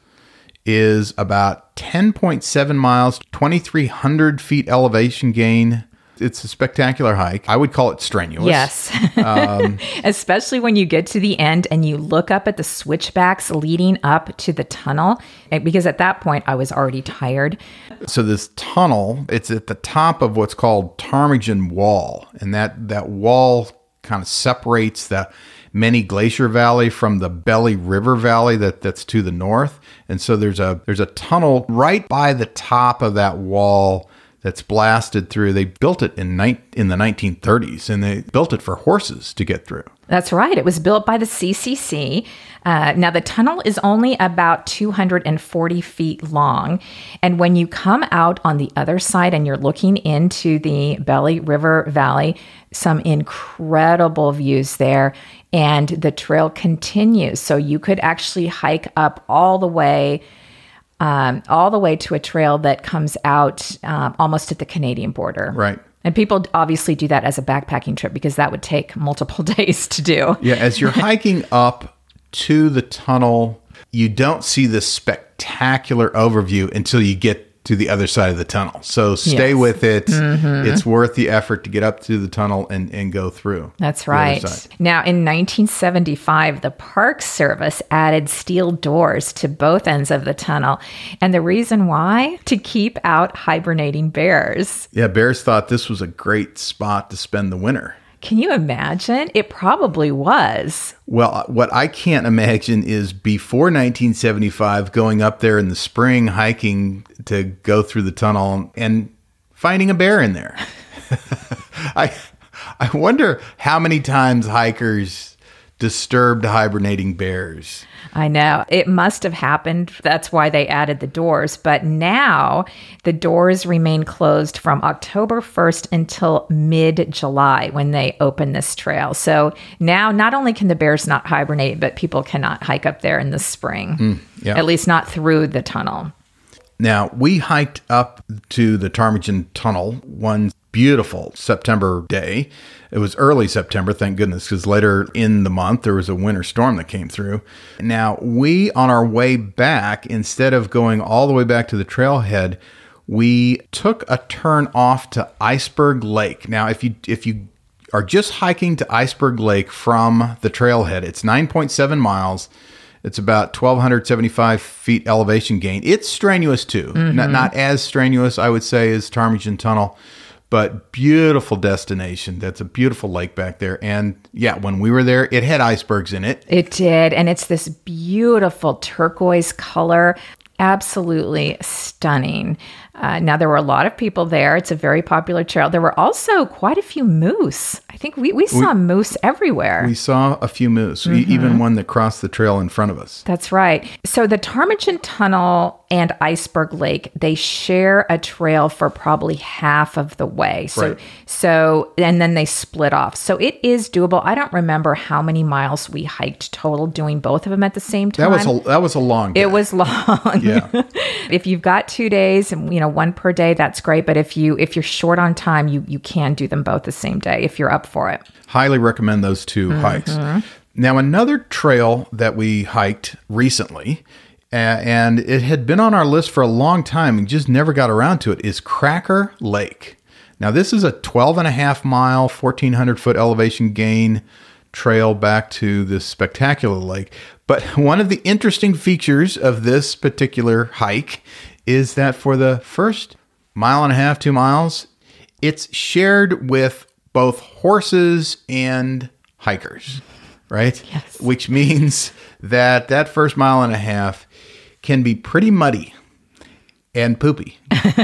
is about 10.7 miles, 2,300 feet elevation gain. It's a spectacular hike. I would call it strenuous. Yes. Especially when you get to the end and you look up at the switchbacks leading up to the tunnel, because at that point I was already tired. So this tunnel, it's at the top of what's called Ptarmigan Wall. And that wall kind of separates the Many Glacier Valley from the Belly River Valley that's to the north. And so there's a tunnel right by the top of that wall that's blasted through. They built it in the 1930s, and they built it for horses to get through. That's right. It was built by the CCC. Now, the tunnel is only about 240 feet long. And when you come out on the other side and you're looking into the Belly River Valley, some incredible views there. And the trail continues. So you could actually hike up all the way to a trail that comes out almost at the Canadian border. Right. And people obviously do that as a backpacking trip because that would take multiple days to do. Yeah, as you're hiking up to the tunnel, you don't see this spectacular overview until you get to the other side of the tunnel. So stay with it. Mm-hmm. It's worth the effort to get up to the tunnel and go through. That's right. Now, in 1975, the Park Service added steel doors to both ends of the tunnel. And the reason why? To keep out hibernating bears. Yeah, bears thought this was a great spot to spend the winter. Can you imagine? It probably was. Well, what I can't imagine is before 1975, going up there in the spring, hiking to go through the tunnel and finding a bear in there. I wonder how many times hikers disturbed hibernating bears. I know. It must have happened. That's why they added the doors. But now the doors remain closed from October 1st until mid-July when they open this trail. So now not only can the bears not hibernate, but people cannot hike up there in the spring, at least not through the tunnel. Now, we hiked up to the Ptarmigan Tunnel one beautiful September day. It was early September, thank goodness, because later in the month, there was a winter storm that came through. Now, we, on our way back, instead of going all the way back to the trailhead, we took a turn off to Iceberg Lake. Now, if you are just hiking to Iceberg Lake from the trailhead, it's 9.7 miles. It's about 1,275 feet elevation gain. It's strenuous, too. Mm-hmm. Not as strenuous, I would say, as Ptarmigan Tunnel, but beautiful destination. That's a beautiful lake back there. And yeah, when we were there, it had icebergs in it. It did. And it's this beautiful turquoise color. Absolutely stunning. Now, there were a lot of people there. It's a very popular trail. There were also quite a few moose. I think we saw moose everywhere. We saw a few moose, even one that crossed the trail in front of us. That's right. So the Ptarmigan Tunnel and Iceberg Lake, they share a trail for probably half of the way. So and then they split off. So it is doable. I don't remember how many miles we hiked total doing both of them at the same time. That was a long day. It was long. Yeah. If you've got 2 days and one per day, that's great. But if you're short on time, you can do them both the same day if you're up for it. Highly recommend those two hikes. Now, another trail that we hiked recently, and it had been on our list for a long time and just never got around to it, is Cracker Lake. Now, this is a 12.5 mile, 1,400 foot elevation gain trail back to this spectacular lake. But one of the interesting features of this particular hike is that for the first 1.5 miles, 2 miles, it's shared with both horses and hikers, right? Yes. Which means that first 1.5 miles can be pretty muddy and poopy.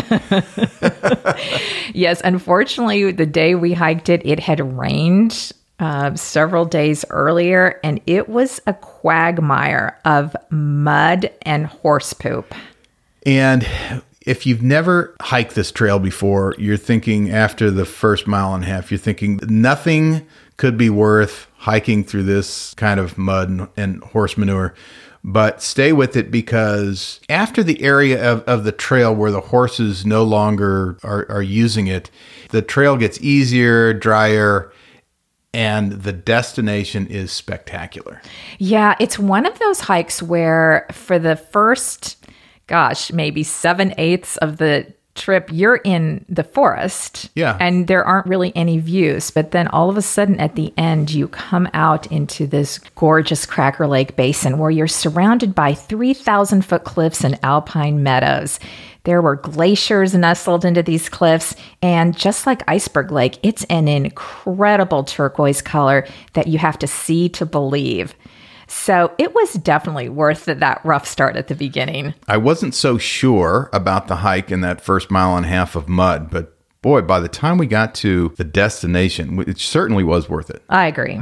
Yes, unfortunately, the day we hiked it, it had rained several days earlier, and it was a quagmire of mud and horse poop. And if you've never hiked this trail before, you're thinking after the first 1.5 miles, you're thinking nothing could be worth hiking through this kind of mud and horse manure. But stay with it, because after the area of the trail where the horses no longer are using it, the trail gets easier, drier, and the destination is spectacular. Yeah, it's one of those hikes where for the first, maybe 7/8 of the trip, you're in the forest. Yeah. And there aren't really any views. But then all of a sudden at the end, you come out into this gorgeous Cracker Lake Basin where you're surrounded by 3,000-foot cliffs and alpine meadows. There were glaciers nestled into these cliffs. And just like Iceberg Lake, it's an incredible turquoise color that you have to see to believe. So it was definitely worth that rough start at the beginning. I wasn't so sure about the hike in that first mile and a half of mud, but boy, by the time we got to the destination, it certainly was worth it. I agree.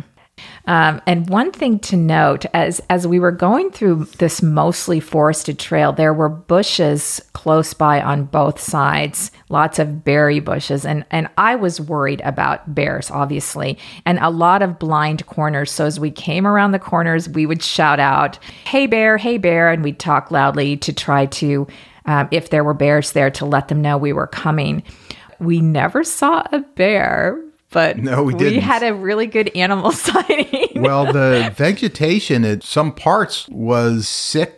And one thing to note, as we were going through this mostly forested trail, there were bushes close by on both sides, lots of berry bushes. And I was worried about bears, obviously, and a lot of blind corners. So as we came around the corners, we would shout out, hey, bear, and we'd talk loudly to try to, if there were bears there, to let them know we were coming. We never saw a bear. But no, we didn't. We had a really good animal sighting. Well, the vegetation at some parts was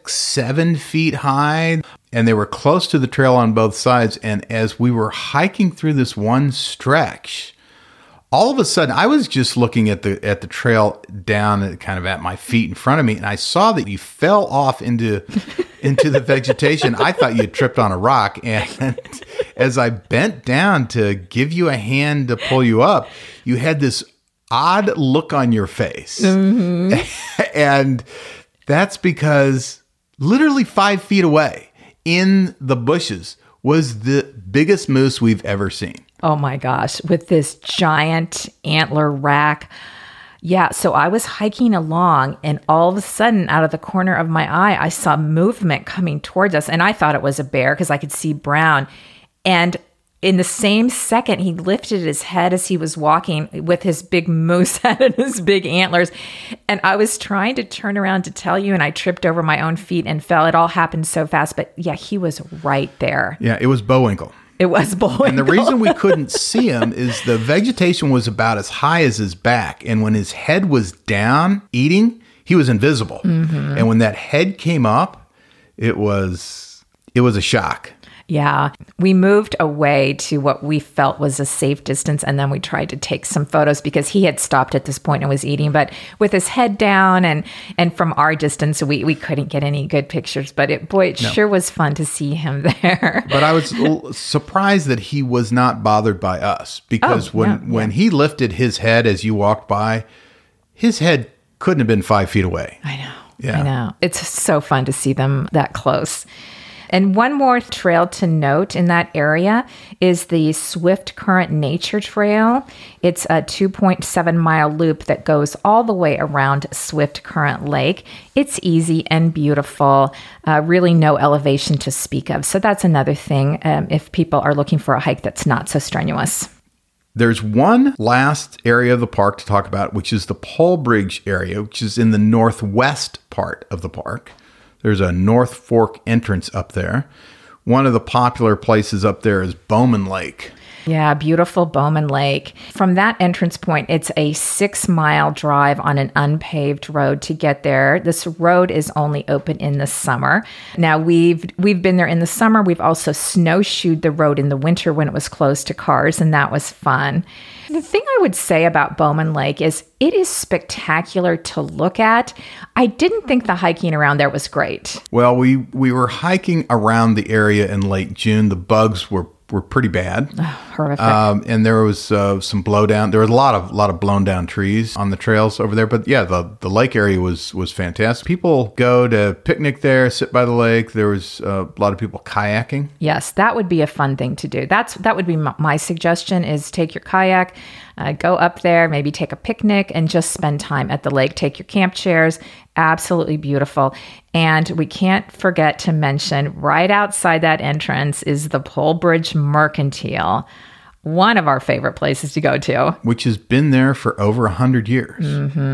6-7 feet high, and they were close to the trail on both sides. And as we were hiking through this one stretch, all of a sudden, I was just looking at the trail down kind of at my feet in front of me, and I saw that you fell off into the vegetation. I thought you had tripped on a rock, and as I bent down to give you a hand to pull you up, you had this odd look on your face. Mm-hmm. And that's because literally 5 feet away in the bushes was the biggest moose we've ever seen. Oh my gosh, with this giant antler rack. Yeah, so I was hiking along, and all of a sudden, out of the corner of my eye, I saw movement coming towards us, and I thought it was a bear because I could see brown. And in the same second, he lifted his head as he was walking with his big moose head and his big antlers. And I was trying to turn around to tell you, and I tripped over my own feet and fell. It all happened so fast. But yeah, he was right there. Yeah, it was Bullwinkle. It was Bullwinkle. And the reason we couldn't see him is the vegetation was about as high as his back. And when his head was down eating, he was invisible. Mm-hmm. And when that head came up, it was a shock. Yeah, we moved away to what we felt was a safe distance, and then we tried to take some photos because he had stopped at this point and was eating, but with his head down and from our distance, we couldn't get any good pictures, but it sure was fun to see him there. But I was surprised that he was not bothered by us because when he lifted his head as you walked by, his head couldn't have been 5 feet away. I know. It's so fun to see them that close. And one more trail to note in that area is the Swift Current Nature Trail. It's a 2.7-mile loop that goes all the way around Swift Current Lake. It's easy and beautiful, really no elevation to speak of. So that's another thing if people are looking for a hike that's not so strenuous. There's one last area of the park to talk about, which is the Polbridge area, which is in the northwest part of the park. There's a North Fork entrance up there. One of the popular places up there is Bowman Lake. Yeah, beautiful Bowman Lake. From that entrance point, it's a 6-mile drive on an unpaved road to get there. This road is only open in the summer. Now, we've been there in the summer. We've also snowshoed the road in the winter when it was closed to cars, and that was fun. The thing I would say about Bowman Lake is it is spectacular to look at. I didn't think the hiking around there was great. Well, we were hiking around the area in late June. The bugs were pretty bad. Oh, horrific. And there was some blowdown. There was a lot of blown down trees on the trails over there. But yeah, the lake area was fantastic. People go to picnic there, sit by the lake. There was a lot of people kayaking. Yes, that would be a fun thing to do. That would be my suggestion is take your kayak, go up there, maybe take a picnic and just spend time at the lake. Take your camp chairs. Absolutely beautiful. And we can't forget to mention right outside that entrance is the Polbridge Mercantile, one of our favorite places to go to. Which has been there for over 100 years. Mm-hmm.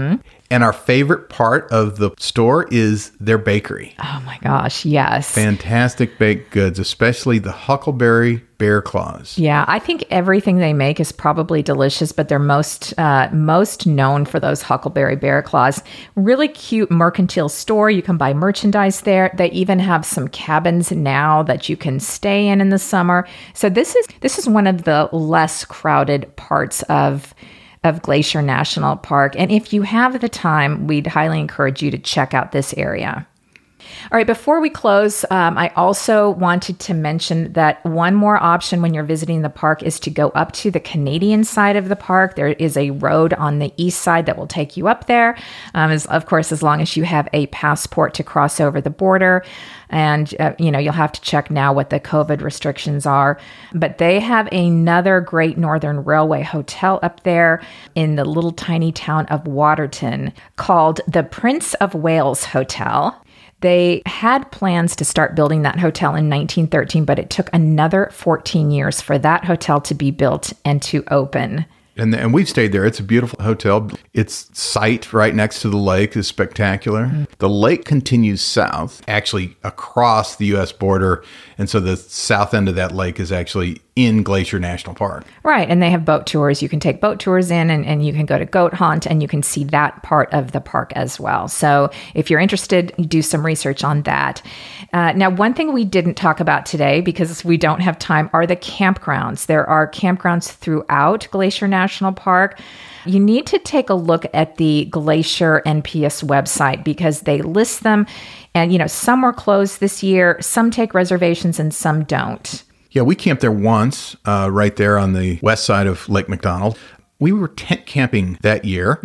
And our favorite part of the store is their bakery. Oh my gosh, yes. Fantastic baked goods, especially the Huckleberry Bear Claws. Yeah, I think everything they make is probably delicious, but they're most known for those Huckleberry Bear Claws. Really cute mercantile store. You can buy merchandise there. They even have some cabins now that you can stay in the summer. So this is one of the less crowded parts of Glacier National Park. And if you have the time, we'd highly encourage you to check out this area. All right, before we close, I also wanted to mention that one more option when you're visiting the park is to go up to the Canadian side of the park. There is a road on the east side that will take you up there, of course, as long as you have a passport to cross over the border. And, you'll have to check now what the COVID restrictions are. But they have another Great Northern Railway hotel up there in the little tiny town of Waterton called the Prince of Wales Hotel. They had plans to start building that hotel in 1913, but it took another 14 years for that hotel to be built and to open. And we've stayed there. It's a beautiful hotel. Its site right next to the lake is spectacular. Mm-hmm. The lake continues south, actually across the U.S. border. And so the south end of that lake is actually in Glacier National Park. Right. And they have boat tours. You can take boat tours in and you can go to goat hunt and you can see that part of the park as well. So if you're interested, do some research on that. Now, one thing we didn't talk about today because we don't have time are the campgrounds. There are campgrounds throughout Glacier National Park. You need to take a look at the Glacier NPS website because they list them. And, some were closed this year. Some take reservations and some don't. Yeah, we camped there once, right there on the west side of Lake McDonald. We were tent camping that year,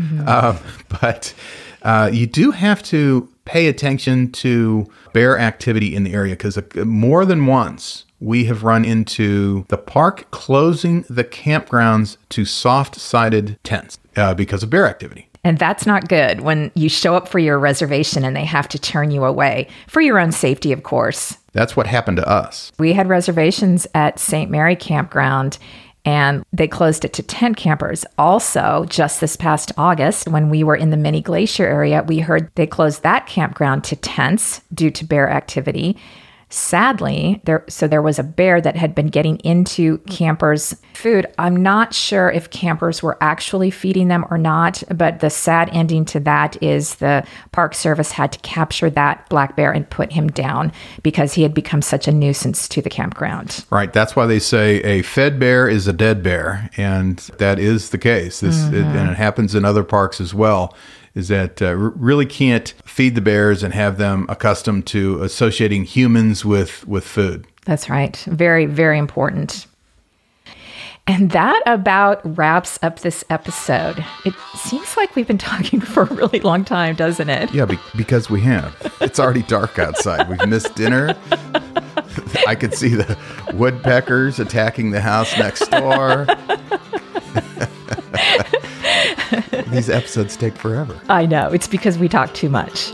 but you do have to pay attention to bear activity in the area because more than once we have run into the park closing the campgrounds to soft-sided tents because of bear activity. And that's not good when you show up for your reservation and they have to turn you away for your own safety, of course. That's what happened to us. We had reservations at St. Mary Campground and they closed it to tent campers. Also, just this past August, when we were in the mini glacier area, we heard they closed that campground to tents due to bear activity. Sadly, there was a bear that had been getting into campers' food. I'm not sure if campers were actually feeding them or not, but the sad ending to that is the Park Service had to capture that black bear and put him down because he had become such a nuisance to the campground. Right. That's why they say a fed bear is a dead bear. And that is the case. And it happens in other parks as well. Is that really can't feed the bears and have them accustomed to associating humans with food. That's right. Very, very important. And that about wraps up this episode. It seems like we've been talking for a really long time, doesn't it? Yeah, because we have. It's already dark outside. We've missed dinner. I could see the woodpeckers attacking the house next door. These episodes take forever. I know. It's because we talk too much.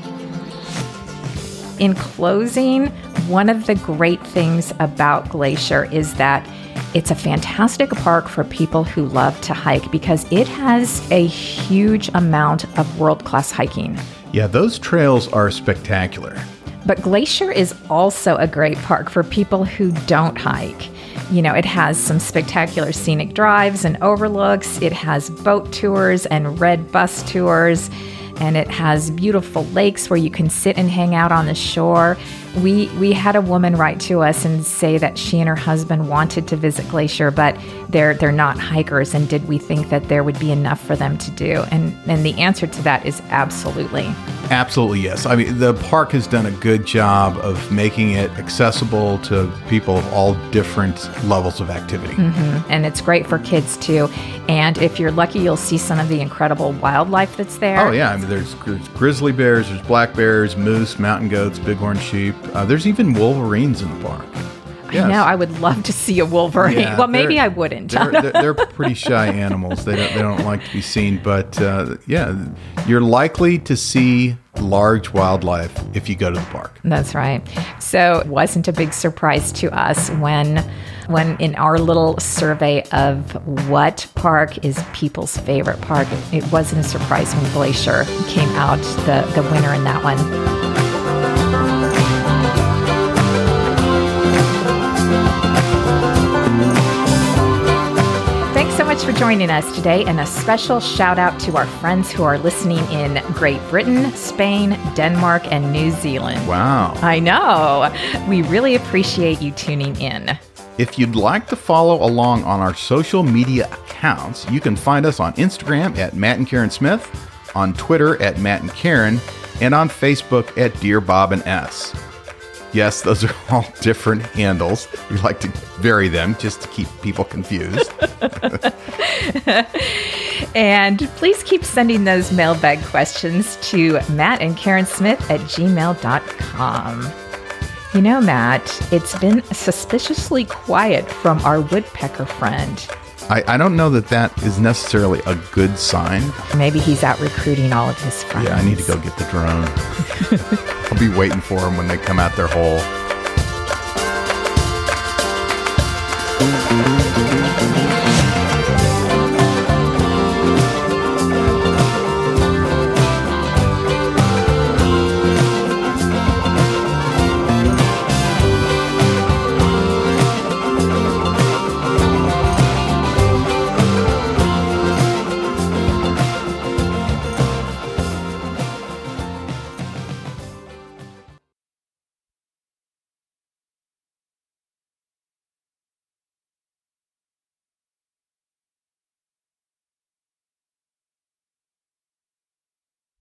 In closing, one of the great things about Glacier is that it's a fantastic park for people who love to hike because it has a huge amount of world-class hiking. Yeah, those trails are spectacular. But Glacier is also a great park for people who don't hike. It has some spectacular scenic drives and overlooks. It has boat tours and red bus tours. And it has beautiful lakes where you can sit and hang out on the shore. We had a woman write to us and say that she and her husband wanted to visit Glacier, but they're not hikers. And did we think that there would be enough for them to do? And the answer to that is absolutely. Absolutely, yes. I mean, the park has done a good job of making it accessible to people of all different levels of activity. Mm-hmm. And it's great for kids, too. And if you're lucky, you'll see some of the incredible wildlife that's there. Oh, yeah. I mean, there's grizzly bears, there's black bears, moose, mountain goats, bighorn sheep. There's even wolverines in the park. Yes. I know. I would love to see a wolverine. Yeah, well, maybe I wouldn't. They're pretty shy animals. They don't like to be seen. But you're likely to see large wildlife if you go to the park. That's right. So it wasn't a big surprise to us when in our little survey of what park is people's favorite park, it wasn't a surprise when Glacier came out the winner in that one. Thanks so much for joining us today, and a special shout out to our friends who are listening in Great Britain, Spain, Denmark, and New Zealand. Wow. I know. We really appreciate you tuning in. If you'd like to follow along on our social media accounts, you can find us on Instagram at Matt and Karen Smith, on Twitter at Matt and Karen, and on Facebook at Dear Bob and S. Yes, those are all different handles. We like to vary them just to keep people confused. And please keep sending those mailbag questions to mattandkarensmith@gmail.com. You know, Matt, it's been suspiciously quiet from our woodpecker friend. I don't know that is necessarily a good sign. Maybe he's out recruiting all of his friends. Yeah, I need to go get the drone. I'll be waiting for them when they come out their hole.